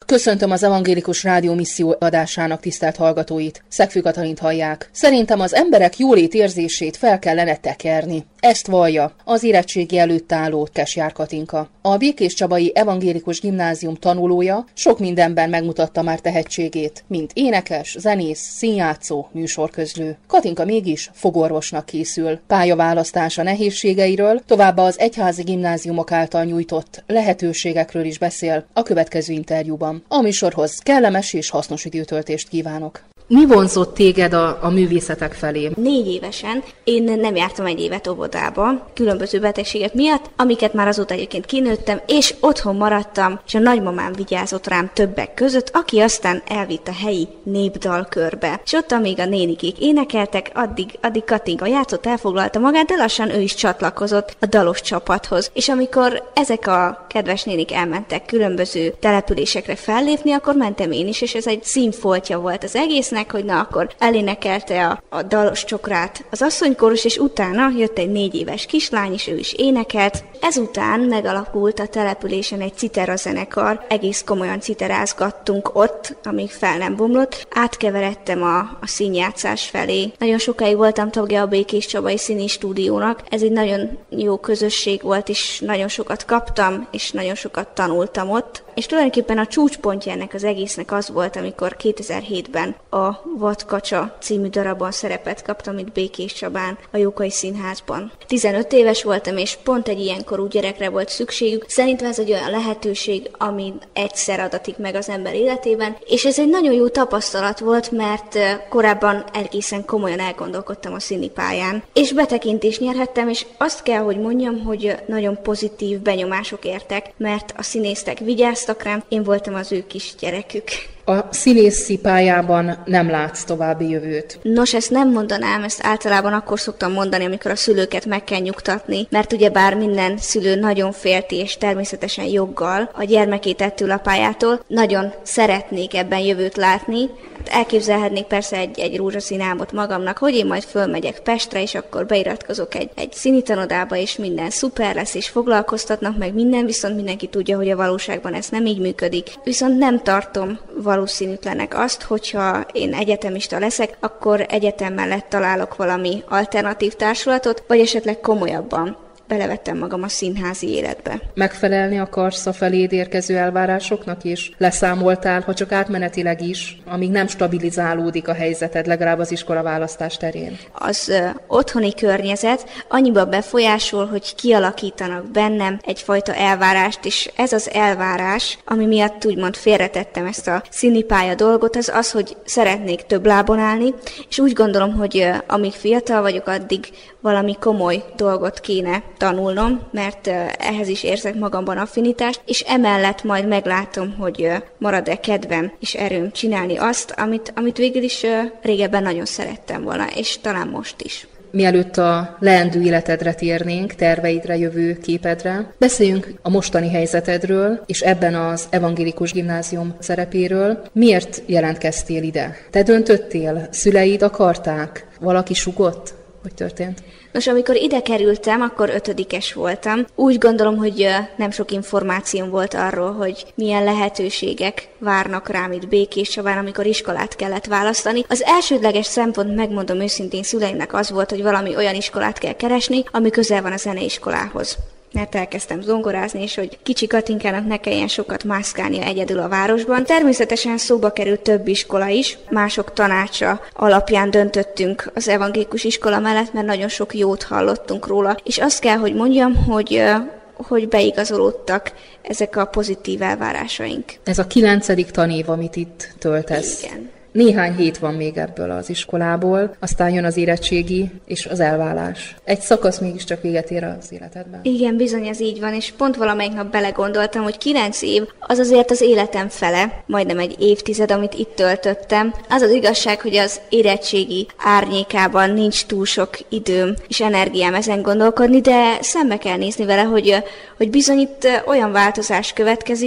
Köszöntöm az Evangélikus Rádió misszió adásának tisztelt hallgatóit. Szegfű Katalint hallják. Szerintem az emberek jólét érzését fel kellene tekerni. Ezt vallja az érettségi előtt álló Kesjár Katinka. A Békéscsabai Evangélikus Gimnázium tanulója sok mindenben megmutatta már tehetségét, mint énekes, zenész, színjátszó, műsorközlő. Katinka mégis fogorvosnak készül. Pályaválasztása nehézségeiről, továbbá az egyházi gimnáziumok által nyújtott lehetőségekről is beszél a következő interjúban. A műsorhoz kellemes és hasznos időtöltést kívánok. Mi vonzott téged a művészetek felé? 4 évesen én nem jártam egy évet óvodába, különböző betegségek miatt, amiket már azóta egyébként kinőttem, és otthon maradtam, és a nagymamám vigyázott rám többek között, aki aztán elvitt a helyi népdalkörbe. És ott, amíg a nénikék énekeltek, addig Katinka játszott, elfoglalta magát, de lassan ő is csatlakozott a dalos csapathoz. És amikor ezek a kedves nénik elmentek különböző településekre fellépni, akkor mentem én is, és ez egy színfoltja volt az egésznek, hogy na akkor elénekelte a dalos csokrát az asszonykórus, és utána jött egy 4 éves kislány, és ő is énekelt. Ezután megalakult a településen egy citerazenekar, egész komolyan citerázgattunk ott, amíg fel nem bomlott. Átkeveredtem a színjátszás felé. Nagyon sokáig voltam tagja a Békéscsabai Színi Stúdiónak. Ez egy nagyon jó közösség volt, és nagyon sokat kaptam, és nagyon sokat tanultam ott. És tulajdonképpen a csúcspontja ennek az egésznek az volt, amikor 2007-ben a Vadkacsa című darabban szerepet kaptam itt Békéscsabán, a Jókai Színházban. 15 éves voltam, és pont egy ilyen korú gyerekre volt szükségük. Szerintem ez egy olyan lehetőség, ami egyszer adatik meg az ember életében, és ez egy nagyon jó tapasztalat volt, mert korábban egészen komolyan elgondolkodtam a színi pályán, és betekintést nyerhettem, és azt kell, hogy mondjam, hogy nagyon pozitív benyomások értek, mert a színészek vigyáztak rám, én voltam az ő kis gyerekük. A színészi pályában nem látsz további jövőt? Nos, ezt nem mondanám, ezt általában akkor szoktam mondani, amikor a szülőket meg kell nyugtatni, mert ugyebár minden szülő nagyon félti, és természetesen joggal a gyermekét ettől a pályától. Nagyon szeretnék ebben jövőt látni. Elképzelhetnék persze egy rózsaszín álmot magamnak, hogy én majd fölmegyek Pestre, és akkor beiratkozok egy színitanodába, és minden szuper lesz, és foglalkoztatnak meg minden, viszont mindenki tudja, hogy a valóságban ez nem így működik. Viszont nem tartom valószínűtlenek azt, hogyha én egyetemista leszek, akkor egyetem mellett találok valami alternatív társulatot, vagy esetleg komolyabban belevettem magam a színházi életbe. Megfelelni akarsz a feléd érkező elvárásoknak, és leszámoltál, ha csak átmenetileg is, amíg nem stabilizálódik a helyzeted, legalább az iskolaválasztás terén? Az otthoni környezet annyiba befolyásol, hogy kialakítanak bennem egyfajta elvárást, és ez az elvárás, ami miatt úgymond félretettem ezt a színipálya dolgot, az, hogy szeretnék több lábon állni, és úgy gondolom, hogy amíg fiatal vagyok, addig valami komoly dolgot kéne tanulnom, mert ehhez is érzek magamban affinitást, és emellett majd meglátom, hogy marad-e kedvem és erőm csinálni azt, amit végül is régebben nagyon szerettem volna, és talán most is. Mielőtt a leendő életedre térnénk, terveidre, jövő képedre, beszéljünk a mostani helyzetedről, és ebben az Evangélikus Gimnázium szerepéről. Miért jelentkeztél ide? Te döntöttél? Szüleid akarták? Valaki sugott? Hogy történt? Nos, amikor ide kerültem, akkor 5-es voltam. Úgy gondolom, hogy nem sok információm volt arról, hogy milyen lehetőségek várnak rám itt Békéscsabán, amikor iskolát kellett választani. Az elsődleges szempont, megmondom őszintén, szüleimnek az volt, hogy valami olyan iskolát kell keresni, ami közel van a zeneiskolához. Mert elkezdtem zongorázni, és hogy kicsi Katinkának ne kelljen sokat mászkálnia egyedül a városban. Természetesen szóba került több iskola is, mások tanácsa alapján döntöttünk az evangélikus iskola mellett, mert nagyon sok jót hallottunk róla. És azt kell, hogy mondjam, hogy beigazolódtak ezek a pozitív elvárásaink. Ez a 9. tanév, amit itt töltesz. Igen. Néhány hét van még ebből az iskolából, aztán jön az érettségi és az elválás. Egy szakasz mégiscsak véget ér az életedben. Igen, bizony ez így van, és pont valamelyik nap belegondoltam, hogy 9 év az azért az életem fele, majdnem egy évtized, amit itt töltöttem. Az az igazság, hogy az érettségi árnyékában nincs túl sok időm és energiám ezen gondolkodni, de szembe kell nézni vele, hogy bizony itt olyan változás következik,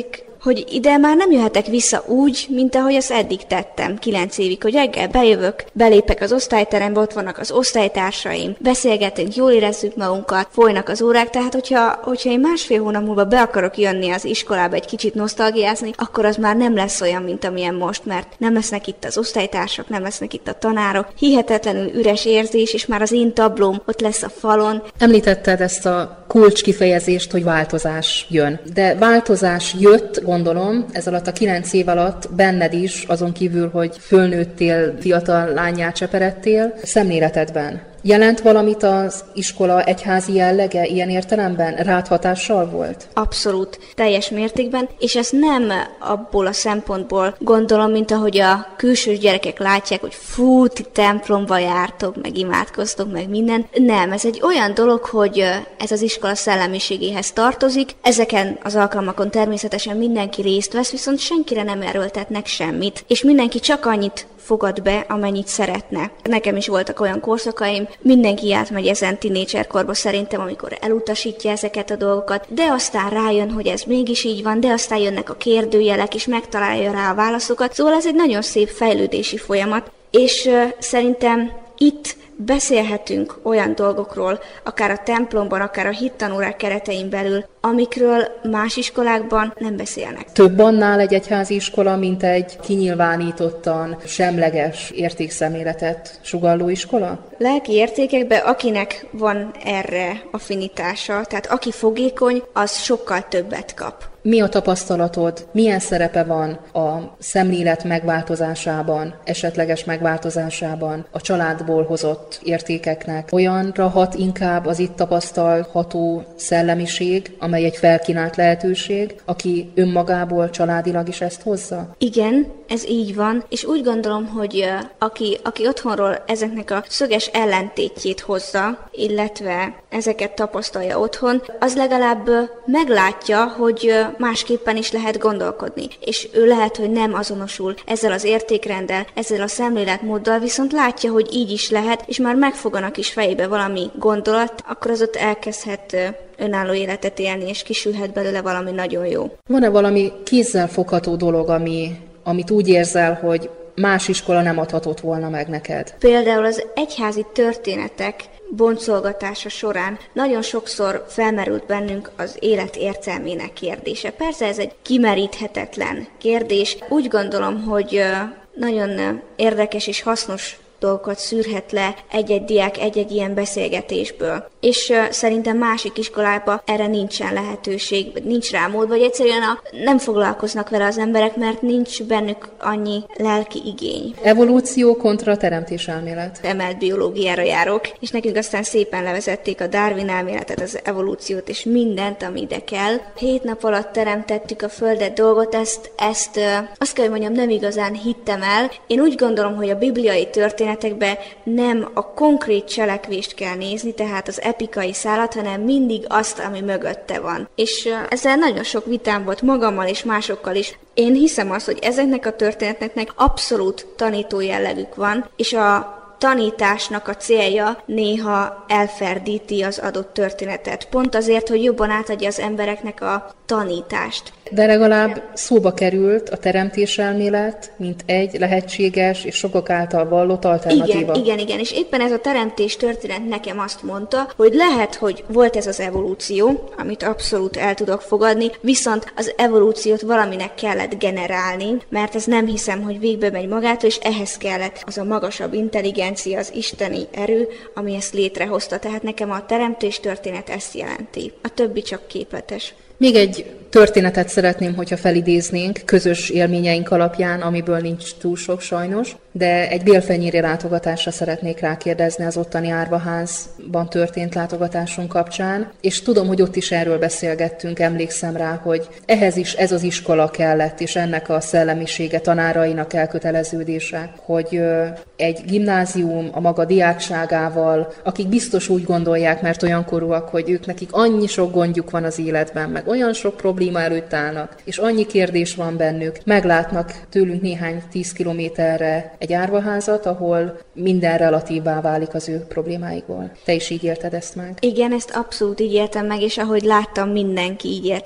hogy ide már nem jöhetek vissza úgy, mint ahogy azt eddig tettem 9 évig, hogy reggel bejövök, belépek az osztályterembe, ott vannak az osztálytársaim, beszélgetünk, jól érezzük magunkat, folynak az órák, tehát hogyha én másfél hónap múlva be akarok jönni az iskolába egy kicsit nosztalgiázni, akkor az már nem lesz olyan, mint amilyen most, mert nem lesznek itt az osztálytársak, nem lesznek itt a tanárok, hihetetlenül üres érzés, és már az én tablóm ott lesz a falon. Említetted ezt a kulcs kifejezést, hogy változás jön. De változás jött, gondolom, ez alatt a 9 év alatt benned is, azon kívül, hogy fölnőttél, fiatal lánnyá cseperedtél, szemléletedben. Jelent valamit az iskola egyházi jellege ilyen értelemben? Rád hatással volt? Abszolút, teljes mértékben, és ezt nem abból a szempontból gondolom, mint ahogy a külsős gyerekek látják, hogy fú, ti templomba jártok, meg imádkoztok, meg minden. Nem, ez egy olyan dolog, hogy ez az iskola szellemiségéhez tartozik. Ezeken az alkalmakon természetesen mindenki részt vesz, viszont senkire nem erőltetnek semmit, és mindenki csak annyit fogad be, amennyit szeretne. Nekem is voltak olyan korszakaim, mindenki átmegy ezen tínédzserkorba szerintem, amikor elutasítja ezeket a dolgokat, de aztán rájön, hogy ez mégis így van, de aztán jönnek a kérdőjelek, és megtalálja rá a válaszokat. Szóval ez egy nagyon szép fejlődési folyamat, és szerintem itt beszélhetünk olyan dolgokról, akár a templomban, akár a hittanórák keretein belül, amikről más iskolákban nem beszélnek. Több annál egy egyházi iskola, mint egy kinyilvánítottan semleges értékszemléletet sugalló iskola? Lelki értékekben, akinek van erre affinitása, tehát aki fogékony, az sokkal többet kap. Mi a tapasztalatod? Milyen szerepe van a szemlélet megváltozásában, esetleges megváltozásában, a családból hozott értékeknek? Olyanra hat inkább az itt tapasztalható szellemiség, amely egy felkínált lehetőség, aki önmagából családilag is ezt hozza? Igen, ez így van, és úgy gondolom, hogy aki otthonról ezeknek a szöges ellentétjét hozza, illetve ezeket tapasztalja otthon, az legalább meglátja, hogy másképpen is lehet gondolkodni. És ő lehet, hogy nem azonosul ezzel az értékrenddel, ezzel a szemléletmóddal, viszont látja, hogy így is lehet, és már megfoganak is fejébe valami gondolat, akkor az ott elkezdhet önálló életet élni, és kisülhet belőle valami nagyon jó. Van-e valami kézzelfogható dolog, amit úgy érzel, hogy más iskola nem adhatott volna meg neked? Például az egyházi történetek boncolgatása során nagyon sokszor felmerült bennünk az élet értelmének kérdése. Persze ez egy kimeríthetetlen kérdés. Úgy gondolom, hogy nagyon érdekes és hasznos dolgokat szűrhet le egy-egy diák egy-egy ilyen beszélgetésből. És szerintem másik iskolában erre nincsen lehetőség, nincs rá mód, vagy egyszerűen nem foglalkoznak vele az emberek, mert nincs bennük annyi lelki igény. Evolúció kontra teremtéselmélet. Emelt biológiára járok, és nekünk aztán szépen levezették a Darwin elméletet, az evolúciót, és mindent, ami ide kell. 7 nap alatt teremtettük a Földet dolgot, ezt azt kell, hogy mondjam, nem igazán hittem el. Én úgy gondolom, hogy a bibliai történetekben nem a konkrét cselekvést kell nézni, tehát az epikai szálat, hanem mindig azt, ami mögötte van. És ezzel nagyon sok vitám volt magammal és másokkal is. Én hiszem azt, hogy ezeknek a történeteknek abszolút tanító jellegük van, és a tanításnak a célja néha elferdíti az adott történetet. Pont azért, hogy jobban átadja az embereknek a tanítást. De legalább szóba került a teremtéselmélet, mint egy lehetséges és sokak által vallott alternatíva. Igen, és éppen ez a teremtés történet nekem azt mondta, hogy lehet, hogy volt ez az evolúció, amit abszolút el tudok fogadni, viszont az evolúciót valaminek kellett generálni, mert ez nem hiszem, hogy végbe megy magától, és ehhez kellett az a magasabb intelligencia, az isteni erő, ami ezt létrehozta. Tehát nekem a teremtés történet ezt jelenti. A többi csak képletes. Még egy történetet szeretném, hogyha felidéznénk közös élményeink alapján, amiből nincs túl sok sajnos, de egy bélfenyéri látogatásra szeretnék rákérdezni az ottani árvaházban történt látogatásunk kapcsán, és tudom, hogy ott is erről beszélgettünk, emlékszem rá, hogy ehhez is ez az iskola kellett, és ennek a szellemisége, tanárainak elköteleződése, hogy egy gimnázium a maga diákságával, akik biztos úgy gondolják, mert olyan korúak, hogy ők nekik annyi sok gondjuk van az életben, meg olyan sok probléma előtt állnak, és annyi kérdés van bennük, meglátnak tőlünk néhány 10 kilométerre egy árvaházat, ahol minden relatívvá válik az ő problémáikból. Te is így érted ezt meg? Igen, ezt abszolút így éltem meg, és ahogy láttam, mindenki így élte meg.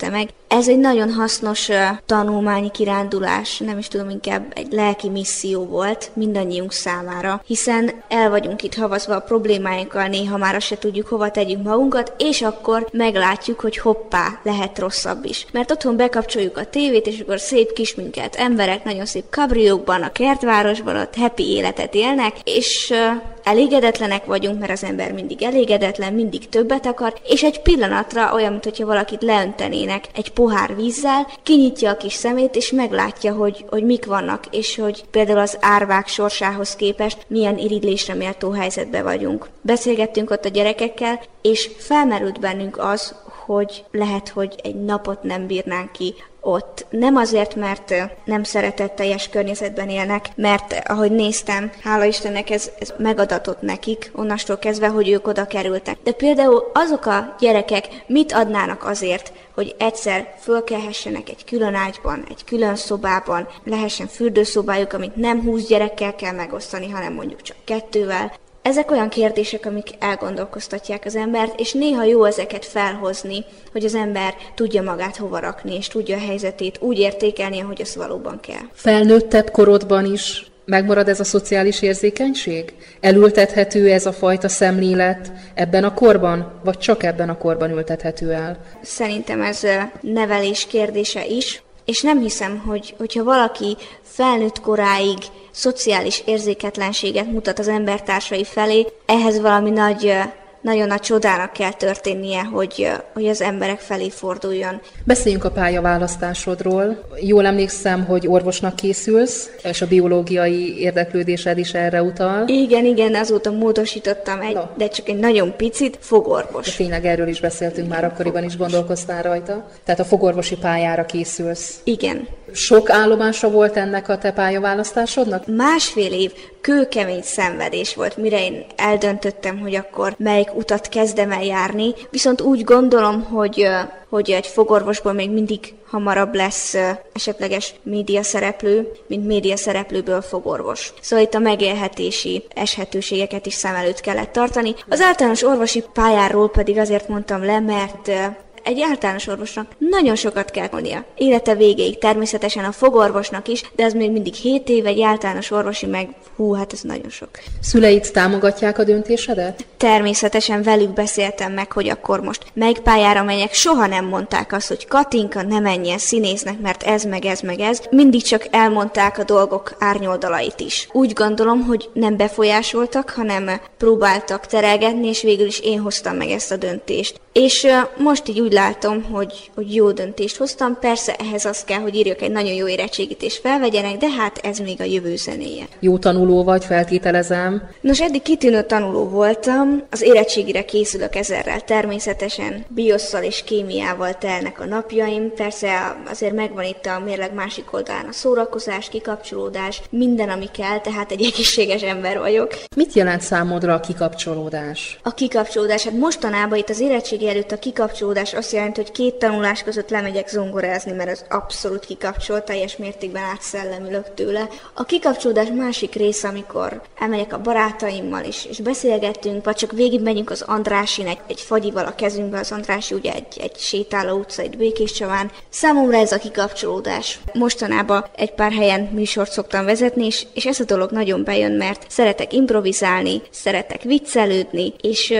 Ez egy nagyon hasznos tanulmányi kirándulás, nem is tudom, inkább egy lelki misszió volt mindannyiunk számára, hiszen el vagyunk itt havazva a problémáinkkal, néha már azt se tudjuk, hova tegyünk magunkat, és akkor meglátjuk, hogy hoppá, lehet rosszabb is. Mert otthon bekapcsoljuk a tévét, és akkor szép kisminkelt emberek, nagyon szép kabriókban, a kertvárosban, ott happy életet élnek, és elégedetlenek vagyunk, mert az ember mindig elégedetlen, mindig többet akar, és egy pillanatra olyan, mintha valakit leöntenének egy pohár vízzel, kinyitja a kis szemét, és meglátja, hogy mik vannak, és hogy például az árvák sorsához képest milyen irigylésre méltó helyzetben vagyunk. Beszélgettünk ott a gyerekekkel, és felmerült bennünk az, hogy lehet, hogy egy napot nem bírnánk ki ott. Nem azért, mert nem szeretetteljes környezetben élnek, mert ahogy néztem, hála Istennek ez megadatott nekik, onnastól kezdve, hogy ők oda kerültek. De például azok a gyerekek mit adnának azért, hogy egyszer fölkelhessenek egy külön ágyban, egy külön szobában, lehessen fürdőszobájuk, amit nem 20 gyerekkel kell megosztani, hanem mondjuk csak 2-vel. Ezek olyan kérdések, amik elgondolkoztatják az embert, és néha jó ezeket felhozni, hogy az ember tudja magát hova rakni, és tudja a helyzetét úgy értékelni, ahogy az valóban kell. Felnőttebb korodban is megmarad ez a szociális érzékenység? Elültethető ez a fajta szemlélet ebben a korban, vagy csak ebben a korban ültethető el? Szerintem ez nevelés kérdése is, és nem hiszem, hogyha valaki felnőtt koráig szociális érzéketlenséget mutat az embertársai felé, ehhez valami nagyon nagy csodának kell történnie, hogy az emberek felé forduljon. Beszéljünk a pályaválasztásodról. Jól emlékszem, hogy orvosnak készülsz, és a biológiai érdeklődésed is erre utal. Igen, azóta módosítottam, de csak egy nagyon picit, fogorvos. De tényleg erről is beszéltünk már, akkoriban is gondolkoztál rajta. Tehát a fogorvosi pályára készülsz. Igen. Sok állomása volt ennek a te pályaválasztásodnak? 1,5 év kőkemény szenvedés volt, mire én eldöntöttem, hogy akkor melyik utat kezdem el járni. Viszont úgy gondolom, hogy egy fogorvosból még mindig hamarabb lesz esetleges médiaszereplő, mint médiaszereplőből fogorvos. Szóval itt a megélhetési eshetőségeket is szem előtt kellett tartani. Az általános orvosi pályáról pedig azért mondtam le, mert egy általános orvosnak nagyon sokat kell tanulnia. Élete végéig, természetesen a fogorvosnak is, de az még mindig 7 év, egy általános orvosi meg, hát ez nagyon sok. Szüleid támogatják a döntésedet? Természetesen velük beszéltem meg, hogy akkor most melyik pályára menjek. Soha nem mondták azt, hogy Katinka, ne menjen színésznek, mert ez meg ez meg ez. Mindig csak elmondták a dolgok árnyoldalait is. Úgy gondolom, hogy nem befolyásoltak, hanem próbáltak terelgetni, és végül is én hoztam meg ezt a döntést. És most így úgy látom, hogy jó döntést hoztam. Persze ehhez az kell, hogy írjak egy nagyon jó érettségit és felvegyenek, de hát ez még a jövő zenéje. Jó tanuló vagy, feltételezem. Nos, eddig kitűnő tanuló voltam. Az érettségire készülök ezerrel. Természetesen biosszal és kémiával telnek a napjaim. Persze azért megvan itt a mérleg másik oldalán a szórakozás, kikapcsolódás, minden, ami kell, tehát egy egészséges ember vagyok. Mit jelent számodra a kikapcsolódás? A kikapcsolódás, hát mostanában itt az érettségi előtt a kikapcsolódás azt jelenti, hogy 2 tanulás között lemegyek zongorázni, mert az abszolút kikapcsol, teljes mértékben átszellemülök tőle. A kikapcsolódás másik része, amikor elmegyek a barátaimmal és beszélgettünk, vagy csak végigmegyünk az Andrásin egy fagyival a kezünkbe, az Andrási ugye egy sétáló utca itt Békéscsabán. Számomra ez a kikapcsolódás. Mostanában egy pár helyen műsort szoktam vezetni, és ez a dolog nagyon bejön, mert szeretek improvizálni, szeretek viccelődni,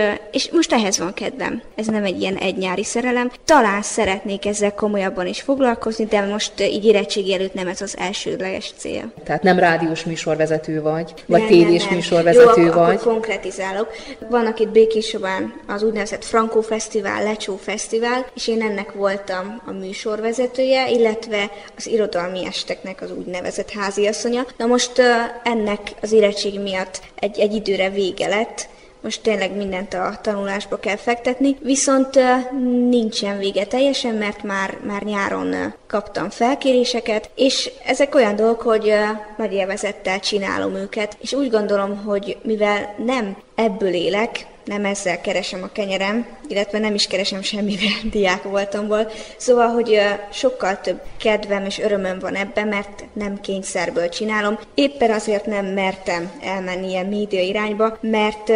és most ehhez van kedvem. Ez nem egy ilyen egynyári szerelem. Talán szeretnék ezzel komolyabban is foglalkozni, de most így érettségi előtt nem ez az elsődleges cél. Tehát nem rádiós műsorvezető vagy tévés műsorvezető jó, vagy? Akkor konkretizálok. Vannak itt Békéscsabán az úgynevezett Frankó Fesztivál, Lecsó Fesztivál, és én ennek voltam a műsorvezetője, illetve az irodalmi esteknek az úgynevezett háziasszonya. Na most ennek az érettségi miatt egy időre vége lett. Most tényleg mindent a tanulásba kell fektetni, viszont nincsen vége teljesen, mert már nyáron kaptam felkéréseket, és ezek olyan dolgok, hogy nagy élvezettel csinálom őket, és úgy gondolom, hogy mivel nem ebből élek, nem ezzel keresem a kenyerem, illetve nem is keresem semmivel diák voltamból. Szóval, hogy sokkal több kedvem és örömöm van ebben, mert nem kényszerből csinálom. Éppen azért nem mertem elmenni ilyen média irányba, mert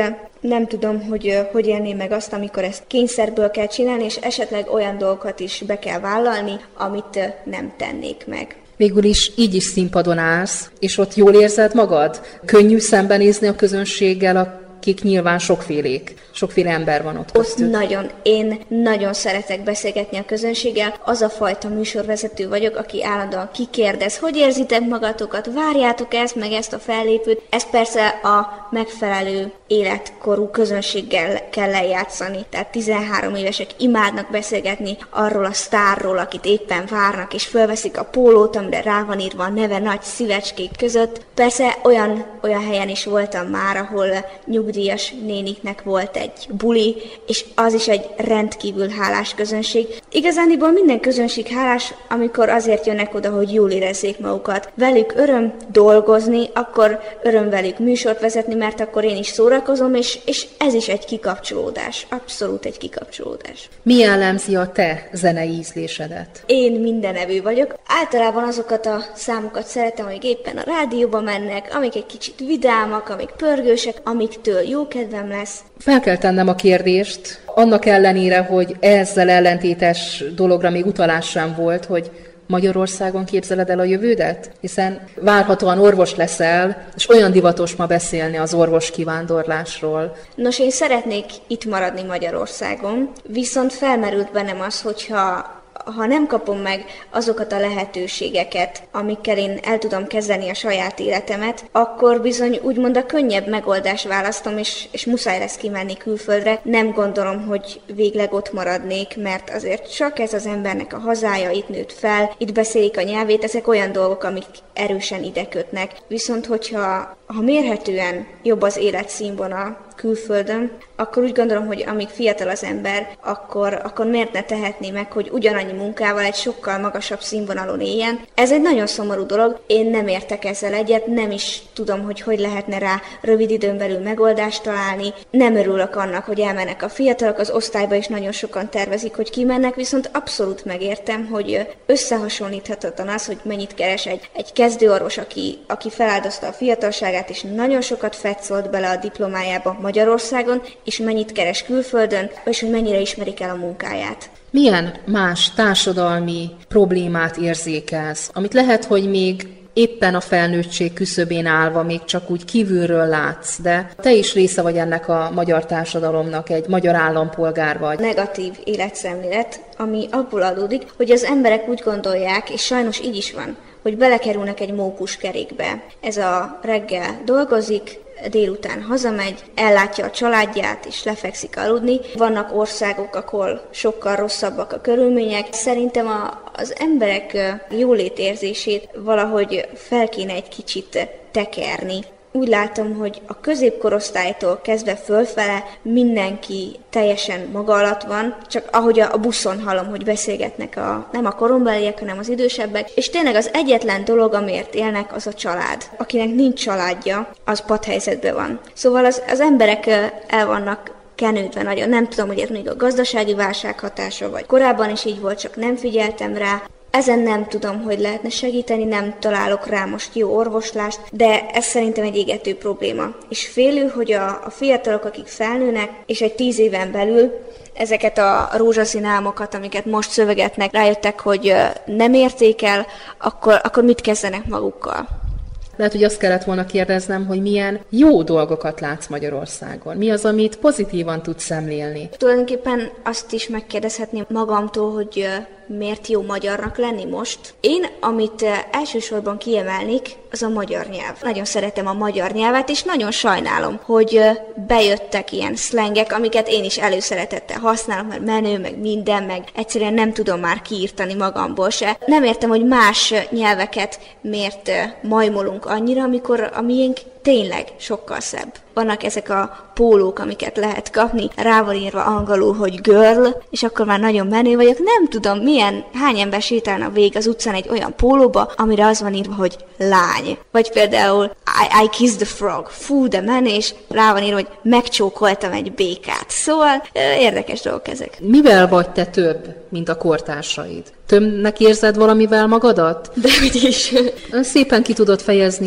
Nem tudom, hogy élném meg azt, amikor ezt kényszerből kell csinálni, és esetleg olyan dolgokat is be kell vállalni, amit nem tennék meg. Végül is így is színpadon állsz, és ott jól érzed magad? Könnyű szembenézni a közönséggel, akik nyilván sokféle ember van ott köztük. Nagyon. Én nagyon szeretek beszélgetni a közönséggel. Az a fajta műsorvezető vagyok, aki állandóan kikérdez, hogy érzitek magatokat, várjátok ezt, meg ezt a fellépőt. Ezt persze a megfelelő életkorú közönséggel kell lejátszani. Tehát 13 évesek imádnak beszélgetni arról a sztárról, akit éppen várnak, és fölveszik a pólót, amire rá van írva a neve nagy szívecskék között. Persze olyan helyen is voltam már, ahol nyugdíjas néniknek volt egy buli, és az is egy rendkívül hálás közönség. Igazániból minden közönség hálás, amikor azért jönnek oda, hogy jól érezzék magukat. Velük öröm dolgozni, akkor öröm velük műsort vezetni, mert akkor én is szórakozom, és ez is egy kikapcsolódás. Abszolút egy kikapcsolódás. Mi jellemzi a te zenei ízlésedet? Én mindenevű vagyok. Általában azokat a számokat szeretem, amik éppen a rádióba mennek, amik egy kicsit vidámak, amik pörgősek, amiktől jó kedvem lesz. Fel kell tennem a kérdést, annak ellenére, hogy ezzel ellentétes dologra még utalás sem volt, hogy Magyarországon képzeled el a jövődet? Hiszen várhatóan orvos leszel, és olyan divatos ma beszélni az orvos kivándorlásról. Nos, én szeretnék itt maradni Magyarországon, viszont felmerült bennem az, hogyha nem kapom meg azokat a lehetőségeket, amikkel én el tudom kezdeni a saját életemet, akkor bizony úgymond a könnyebb megoldást választom, és muszáj lesz kimenni külföldre. Nem gondolom, hogy végleg ott maradnék, mert azért csak ez az embernek a hazája, itt nőtt fel, itt beszélik a nyelvét, ezek olyan dolgok, amik erősen ide kötnek. Viszont hogyha mérhetően jobb az életszínvonal külföldön, akkor úgy gondolom, hogy amíg fiatal az ember, akkor miért ne tehetné meg, hogy ugyanannyi munkával egy sokkal magasabb színvonalon éljen. Ez egy nagyon szomorú dolog, én nem értek ezzel egyet, nem is tudom, hogy lehetne rá rövid időn belül megoldást találni. Nem örülök annak, hogy elmennek a fiatalok, az osztályba is nagyon sokan tervezik, hogy kimennek, viszont abszolút megértem, hogy összehasonlíthatatlan az, hogy mennyit keres egy kezdőorvos, aki feláldozta a fiatalságát, és nagyon sokat fetszolt bele a diplomájába Magyarországon, és mennyit keres külföldön, és hogy mennyire ismerik el a munkáját. Milyen más társadalmi problémát érzékelsz, amit lehet, hogy még éppen a felnőttség küszöbén állva még csak úgy kívülről látsz, de te is része vagy ennek a magyar társadalomnak, egy magyar állampolgár vagy. Negatív életszemlélet, ami abból adódik, hogy az emberek úgy gondolják, és sajnos így is van, hogy belekerülnek egy mókuskerékbe. Ez a reggel dolgozik, délután hazamegy, ellátja a családját, és lefekszik aludni. Vannak országok, ahol sokkal rosszabbak a körülmények. Szerintem az emberek jólétérzését valahogy fel kéne egy kicsit tekerni. Úgy látom, hogy a középkorosztálytól kezdve fölfele mindenki teljesen maga alatt van, csak ahogy a buszon hallom, hogy beszélgetnek nem a korombeliek, hanem az idősebbek, és tényleg az egyetlen dolog, amiért élnek, az a család. Akinek nincs családja, az padhelyzetben van. Szóval az emberek el vannak kenődve nagyon. Nem tudom, hogy ez még a gazdasági válság hatása, vagy korábban is így volt, csak nem figyeltem rá. Ezen nem tudom, hogy lehetne segíteni, nem találok rá most jó orvoslást, de ez szerintem egy égető probléma. És félő, hogy a fiatalok, akik felnőnek, és egy 10 éven belül ezeket a rózsaszín álmokat, amiket most szövegetnek, rájöttek, hogy nem érték el, akkor mit kezdenek magukkal? Lehet, hogy azt kellett volna kérdeznem, hogy milyen jó dolgokat látsz Magyarországon. Mi az, amit pozitívan tudsz szemlélni? Tulajdonképpen azt is megkérdezhetném magamtól, hogy miért jó magyarnak lenni most. Én, amit elsősorban kiemelnék, az a magyar nyelv. Nagyon szeretem a magyar nyelvet, és nagyon sajnálom, hogy bejöttek ilyen szlengek, amiket én is előszeretettel használok, mert menő, meg minden, meg egyszerűen nem tudom már kiírtani magamból se. Nem értem, hogy más nyelveket miért majmolunk annyira, amikor a miénk tényleg sokkal szebb. Vannak ezek a pólók, amiket lehet kapni, rá van írva angolul, hogy girl, és akkor már nagyon menő vagyok. Nem tudom, hány ember sétálna végig az utcán egy olyan pólóba, amire az van írva, hogy lány. Vagy például I kissed the frog. Fú, de menés, rá van írva, hogy megcsókoltam egy békát. Szóval érdekes dolgok ezek. Mivel vagy te több, mint a kortársaid? Többnek érzed valamivel magadat? Dehogy is. Szépen ki tudod fejezni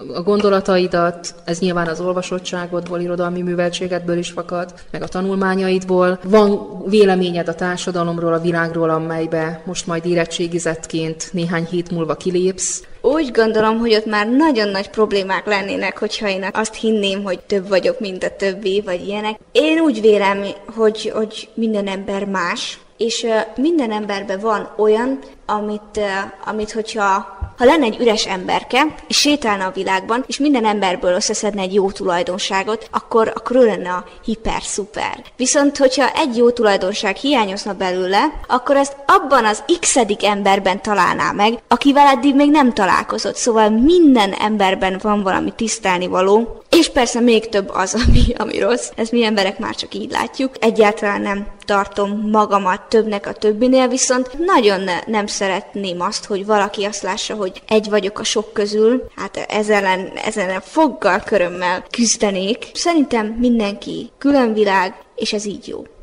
a gondolataidat, ez nyilván az olvasottságodból, irodalmi műveltségedből is fakad, meg a tanulmányaidból. Van véleményed a társadalomról, a világról, amelybe most majd érettségizettként néhány hét múlva kilépsz? Úgy gondolom, hogy ott már nagyon nagy problémák lennének, hogyha én azt hinném, hogy több vagyok, mint a többi, vagy ilyenek. Én úgy vélem, hogy minden ember más, és minden emberben van olyan, amit hogyha lenne egy üres emberke, és sétálna a világban, és minden emberből összeszedne egy jó tulajdonságot, akkor ő lenne a hiper-szuper. Viszont, hogyha egy jó tulajdonság hiányozna belőle, akkor ezt abban az x-edik emberben találná meg, akivel eddig még nem találkozott. Szóval minden emberben van valami tisztelnivaló, és persze még több az, ami rossz. Ezt mi emberek már csak így látjuk. Egyáltalán nem tartom magamat többnek a többinél, viszont nagyon nem szeretném azt, hogy valaki azt lássa, hogy egy vagyok a sok közül. Hát ezen foggal, körömmel küzdenék. Szerintem mindenki külön világ, és ez így jó.